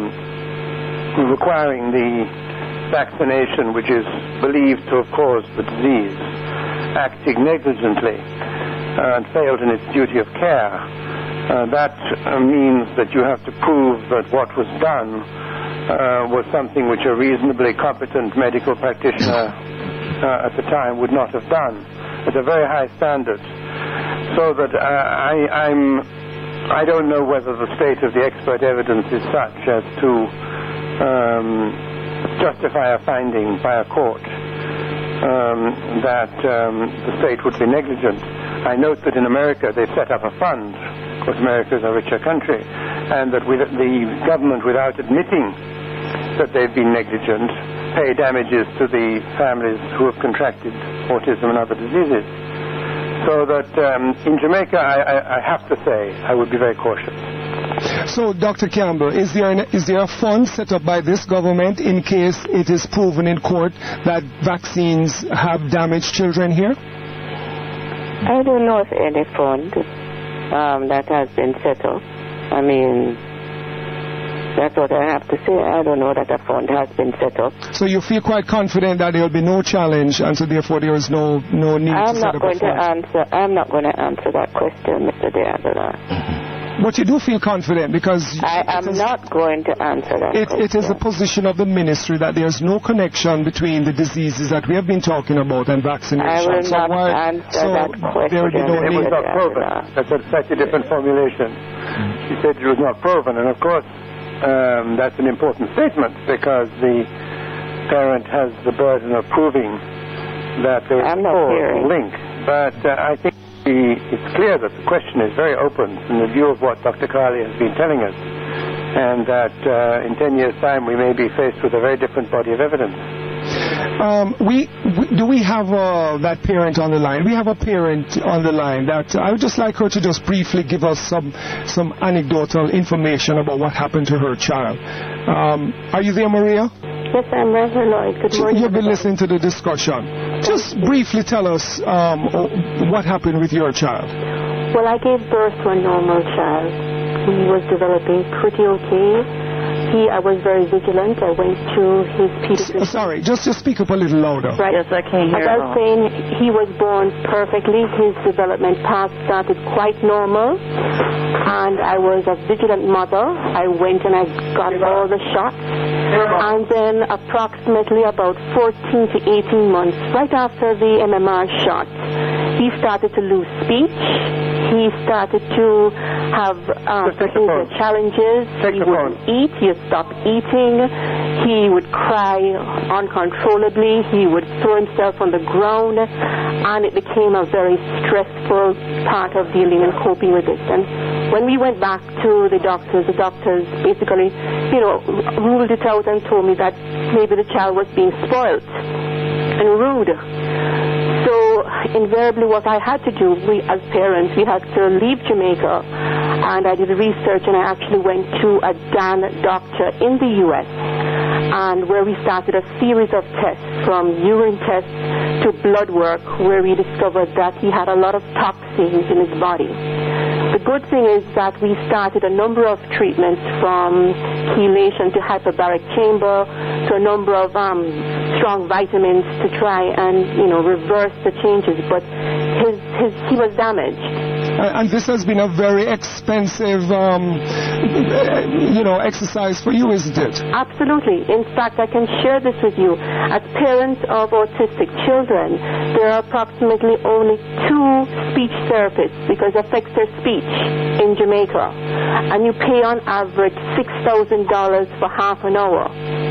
um, requiring the vaccination, which is believed to have caused the disease, acting negligently, and failed in its duty of care. Uh, that uh, means that you have to prove that what was done uh, was something which a reasonably competent medical practitioner uh, at the time would not have done. It's a very high standard. So that uh, I, I'm, I don't know whether the state of the expert evidence is such as to um, justify a finding by a court um, that um, the state would be negligent. I note that in America they've set up a fund, because America is a richer country, and that with the government, without admitting that they've been negligent, pay damages to the families who have contracted autism and other diseases. So that um, in Jamaica, I, I, I have to say, I would be very cautious. So, Doctor Campbell, is there, an, is there a fund set up by this government in case it is proven in court that vaccines have damaged children here? I don't know of any fund um, that has been set up. I mean, that's what I have to say. I don't know that a fund has been set up. So you feel quite confident that there will be no challenge, and so therefore there is no no need I'm to set not up going a fund? to answer. I'm not going to answer that question, Mister De Avila. But you do feel confident because I am is, not going to answer that it, question. It is a position of the ministry that there is no connection between the diseases that we have been talking about and vaccination. I will so not why, answer so that question. There will be no it need. was not proven. That's a slightly different formulation. She said it was not proven, and of course, um, that's an important statement because the parent has the burden of proving that there is a causal link. But uh, I think it's clear that the question is very open in the view of what Doctor Carley has been telling us, and that uh, in ten years' time we may be faced with a very different body of evidence. Um, we, we do we have uh, that parent on the line? We have a parent on the line that I would just like her to just briefly give us some some anecdotal information about what happened to her child. Um, are you there, Maria? Yes, I'm Reverend Lloyd. Good morning. You've been listening to the discussion. Just briefly tell us um, what happened with your child. Well, I gave birth to a normal child. He was developing pretty okay. He, I was very vigilant. I went to his pediatrician. S- sorry, just, just speak up a little louder. Right. Yes, I can't hear. As I was saying, he was born perfectly. His development path started quite normal. And I was a vigilant mother. I went and I got all the shots. And then approximately about fourteen to eighteen months, right after the M M R shot, he started to lose speech. He started to have uh, behavior challenges. He wouldn't eat. He stopped eating. He would cry uncontrollably. He would throw himself on the ground. And it became a very stressful part of dealing and coping with it. And when we went back to the doctors, the doctors basically, you know, ruled it out and told me that maybe the child was being spoiled and rude. So invariably what I had to do, we as parents, we had to leave Jamaica, and I did research, and I actually went to a D A N doctor in the U S, and where we started a series of tests, from urine tests to blood work, where we discovered that he had a lot of toxins in his body. The good thing is that we started a number of treatments, from chelation to hyperbaric chamber to a number of um, strong vitamins to try and, you know, reverse the changes. But his, his, he was damaged. Uh, and this has been a very expensive, um, you know, exercise for you, isn't it? Absolutely. In fact, I can share this with you. As parents of autistic children, there are approximately only two speech therapists because it affects their speech in Jamaica. And you pay on average six thousand dollars for half an hour.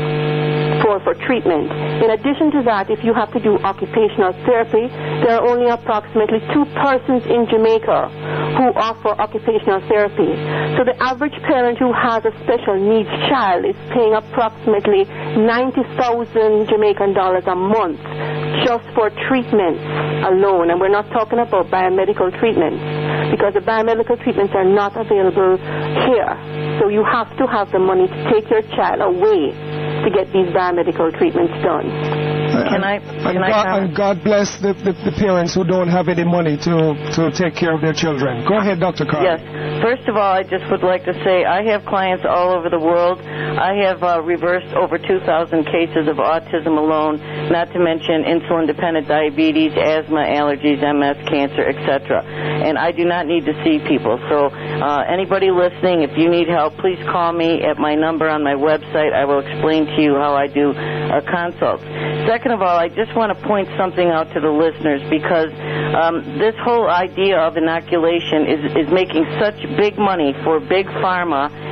For, for treatment. In addition to that, if you have to do occupational therapy, there are only approximately two persons in Jamaica who offer occupational therapy. So the average parent who has a special needs child is paying approximately ninety thousand Jamaican dollars a month just for treatments alone. And we're not talking about biomedical treatments, because the biomedical treatments are not available here. So you have to have the money to take your child away to get these biomedical treatments done. Can I? Can and, I God, and God bless the, the, the parents who don't have any money to, to take care of their children. Go ahead, Doctor Carl. Yes. First of all, I just would like to say I have clients all over the world. I have uh, reversed over two thousand cases of autism alone, not to mention insulin-dependent diabetes, asthma, allergies, M S, cancer, et cetera. And I do not need to see people. So uh, anybody listening, if you need help, please call me at my number on my website. I will explain to you how I do uh, consults. Second of all, I just want to point something out to the listeners, because um, this whole idea of inoculation is, is making such big money for big pharma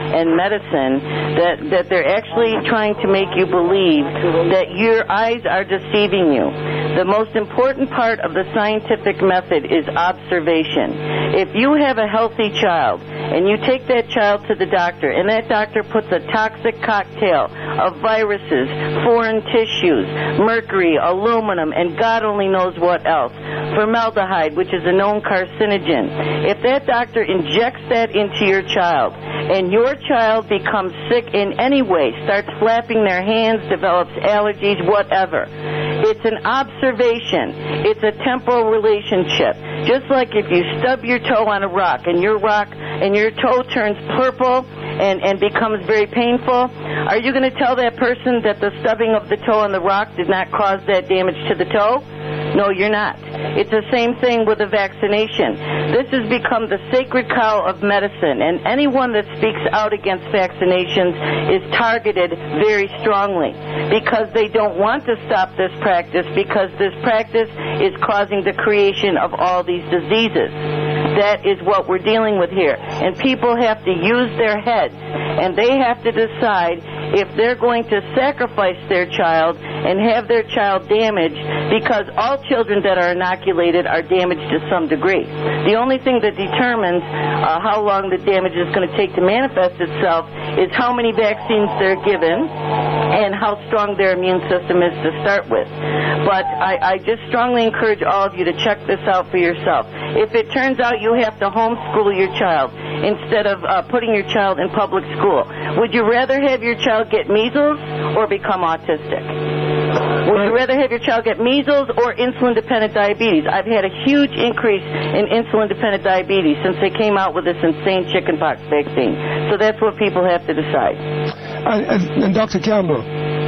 and medicine that, that they're actually trying to make you believe that your eyes are deceiving you. The most important part of the scientific method is observation. If you have a healthy child and you take that child to the doctor and that doctor puts a toxic cocktail of viruses, foreign tissues, mercury, aluminum, and God only knows what else, formaldehyde, which is a known carcinogen, if that doctor injects that into your child and your child becomes sick in any way, starts flapping their hands, develops allergies, whatever, it's an observation. It's a temporal relationship. Just like if you stub your toe on a rock and your rock and your toe turns purple and, and becomes very painful, are you going to tell that person that the stubbing of the toe on the rock did not cause that damage to the toe? No, you're not. It's the same thing with a vaccination. This has become the sacred cow of medicine, and anyone that speaks out against vaccinations is targeted very strongly because they don't want to stop this practice, because this practice is causing the creation of all these diseases. That is what we're dealing with here. And people have to use their heads, and they have to decide if they're going to sacrifice their child and have their child damaged, because all children that are inoculated are damaged to some degree. The only thing that determines uh, how long the damage is going to take to manifest itself is how many vaccines they're given and how strong their immune system is to start with. But I, I just strongly encourage all of you to check this out for yourself. If it turns out you have to homeschool your child instead of uh, putting your child in public school, would you rather have your child get measles or become autistic? Would you rather have your child get measles or insulin-dependent diabetes? I've had a huge increase in insulin-dependent diabetes since they came out with this insane chickenpox vaccine. So that's what people have to decide. And, and, and Doctor Campbell,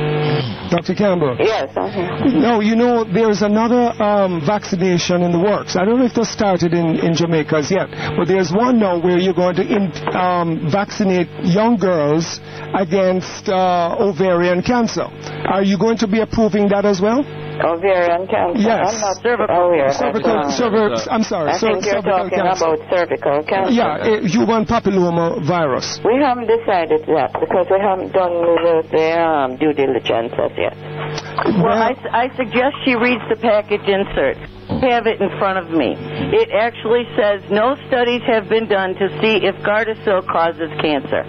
Doctor Campbell. Yes, I have. No, you know, there's another um, vaccination in the works. I don't know if that's started in, in Jamaica as yet, but there's one now where you're going to in, um, vaccinate young girls against uh, ovarian cancer. Are you going to be approving that as well? Ovarian cancer? Yes. I'm not cervical. Aware. Cervical, uh, cervical, I'm sorry. I think you're talking cancer. about cervical cancer. Yeah, uh, human papilloma virus. We haven't decided that because we haven't done the, the um, due diligence as yet. Well, I, I suggest she reads the package insert. I have it in front of me. It actually says no studies have been done to see if Gardasil causes cancer.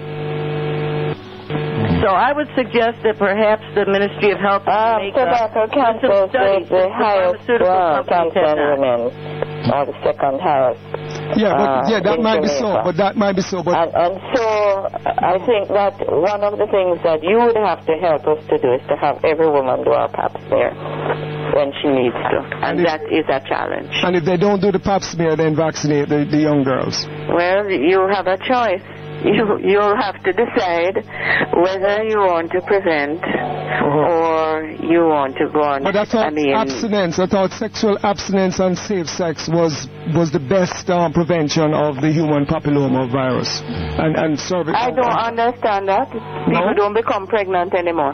So I would suggest that perhaps the Ministry of Health um, make tobacco cancer is the, the highest uh, cancer in women, or the second highest. Yeah, but, uh, yeah, that might Jamaica. be so. But that might be so. But and, and so I think that one of the things that you would have to help us to do is to have every woman do her pap smear when she needs to, and, and that is a challenge. And if they don't do the pap smear, then vaccinate the, the young girls. Well, you have a choice. You, you'll have to decide whether you want to prevent uh-huh. or you want to go on. But I thought I mean, abstinence, I thought sexual abstinence and safe sex was was the best um, prevention of the human papilloma virus. And, and cervical. I don't understand that. People no? don't become pregnant anymore.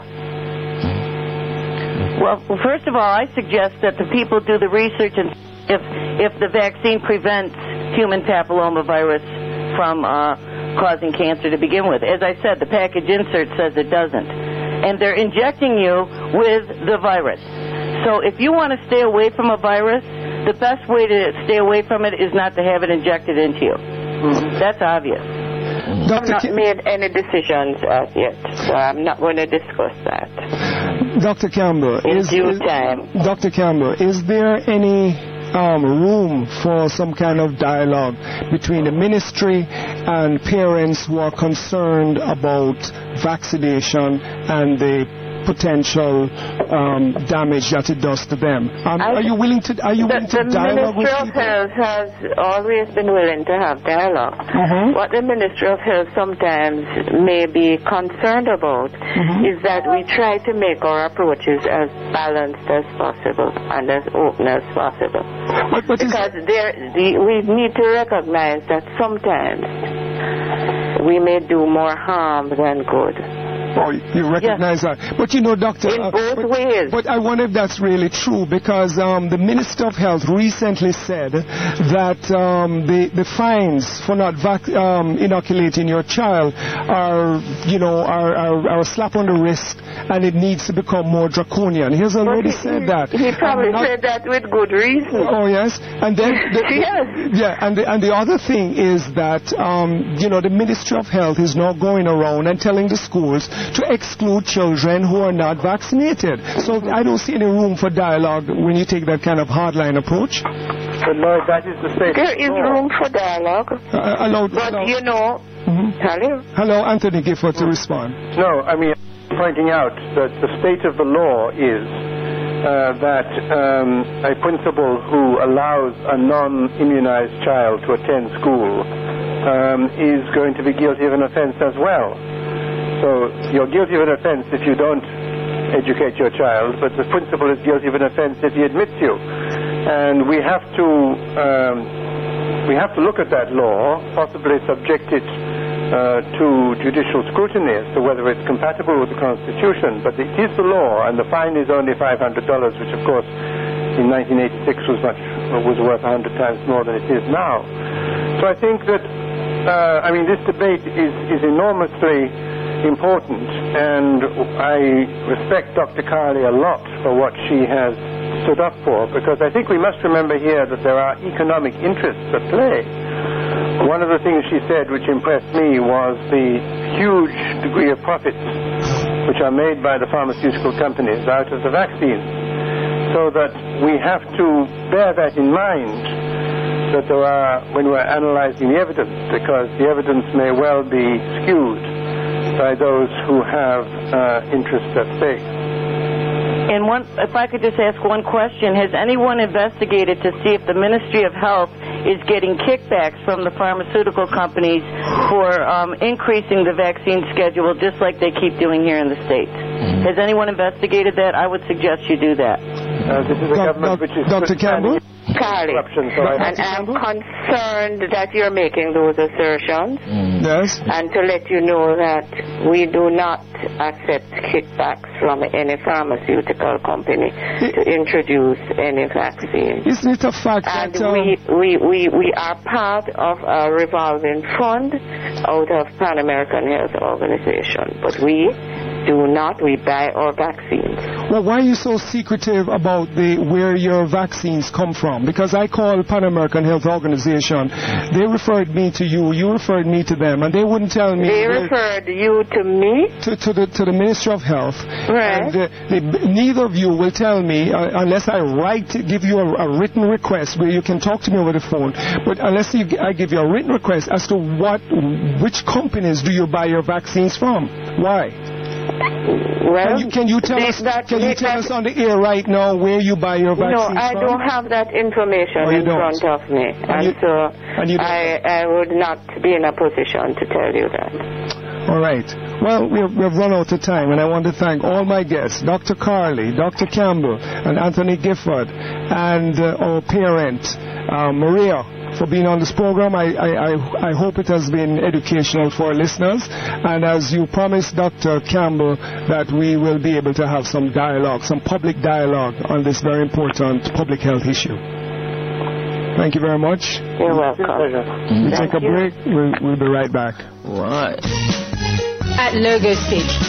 Well, first of all, I suggest that the people do the research and if if the vaccine prevents human papillomavirus from uh, causing cancer to begin with. As I said, the package insert says it doesn't. And they're injecting you with the virus. So if you want to stay away from a virus, the best way to stay away from it is not to have it injected into you. Mm-hmm. That's obvious. I've not made any decisions as yet, so I'm not going to discuss that. Doctor Campbell, in is, due is, time. Doctor Campbell, is there any um, room for some kind of dialogue between the ministry and parents who are concerned about vaccination and the potential um, damage that it does to them? Um, are you willing to are you the, willing to the dialogue with Ministry of people? Health has always been willing to have dialogue. Uh-huh. What the Ministry of Health sometimes may be concerned about uh-huh. is that we try to make our approaches as balanced as possible and as open as possible. But, but because there, the, we need to recognize that sometimes we may do more harm than good. Oh, you recognize Yeah. that. But you know, Doctor... In uh, both but, ways. But I wonder if that's really true, because um, the Minister of Health recently said that um, the, the fines for not vac- um, inoculating your child are, you know, are, are, are a slap on the wrist, and it needs to become more draconian. He has already But he, said that. He probably not, said that with good reason. Oh, yes. And then... The, Yes. Yeah, and the, and the other thing is that, um, you know, the Ministry of Health is now going around and telling the schools to exclude children who are not vaccinated. So I don't see any room for dialogue when you take that kind of hardline approach. But Lloyd, that is the state. There is room for dialogue. Uh, allow, But, allow, you know, Mhm. hello? Hello, Anthony Gifford, to respond. No, I mean, pointing out that the state of the law is uh, that um, a principal who allows a non-immunized child to attend school um, is going to be guilty of an offense as well. So you're guilty of an offense if you don't educate your child, but the principal is guilty of an offense if he admits you. And we have to um, we have to look at that law, possibly subject it uh, to judicial scrutiny as to whether it's compatible with the Constitution. But it is the law, and the fine is only five hundred dollars, which of course in nineteen eighty-six was much was worth one hundred times more than it is now. So I think that uh, I mean this debate is is enormously important, and I respect Doctor Carley a lot for what she has stood up for, because I think we must remember here that there are economic interests at play. One of the things she said which impressed me was the huge degree of profits which are made by the pharmaceutical companies out of the vaccine, so that we have to bear that in mind that there are, when we're analyzing the evidence, because the evidence may well be skewed by those who have uh, interests at stake. And one, if I could just ask one question, has anyone investigated to see if the Ministry of Health is getting kickbacks from the pharmaceutical companies for um, increasing the vaccine schedule, just like they keep doing here in the States? Mm-hmm. Has anyone investigated that? I would suggest you do that. Uh, this is a government which is... Doctor Campbell? Carley, so and I'm concerned that you're making those assertions. Mm. Yes. And to let you know that we do not accept kickbacks from any pharmaceutical company it, to introduce any vaccine. Isn't it a fact and that... Um, we, we, we, we are part of a revolving fund out of Pan American Health Organization, but we do not, we buy our vaccines. Well, why are you so secretive about the where your vaccines come from? Because I called Pan American Health Organization. They referred me to you. You referred me to them, and they wouldn't tell me. They referred you to me? To, to the to the Ministry of Health. Right. And uh, they, neither of you will tell me uh, unless I write, give you a, a written request where you can talk to me over the phone. But unless you, I give you a written request as to what, which companies do you buy your vaccines from? Why? Well, can you, can you tell they, us? that, Can you tell us on the air right now where you buy your vaccines No, I from? don't have that information oh, in don't. front of me, and, and you, so and you I, I would not be in a position to tell you that. All right. Well, we've, we've run out of time, and I want to thank all my guests, Doctor Carley, Doctor Campbell, and Anthony Gifford, and uh, our parent, uh, Maria, for being on this program. I, I, I, I hope it has been educational for our listeners. And as you promised, Doctor Campbell, that we will be able to have some dialogue, some public dialogue on this very important public health issue. Thank you very much. You're welcome. We'll take a break. We'll, we'll be right back. Right. At Logo Stage.